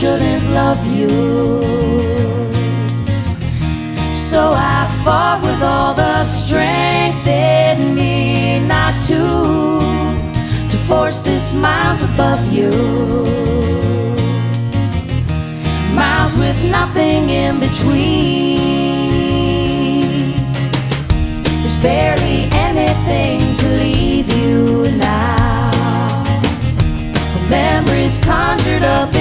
shouldn't love you. So I fought with all the strength in me not to force this miles above you. Miles with nothing in between. There's barely anything to leave you now. The memories conjured up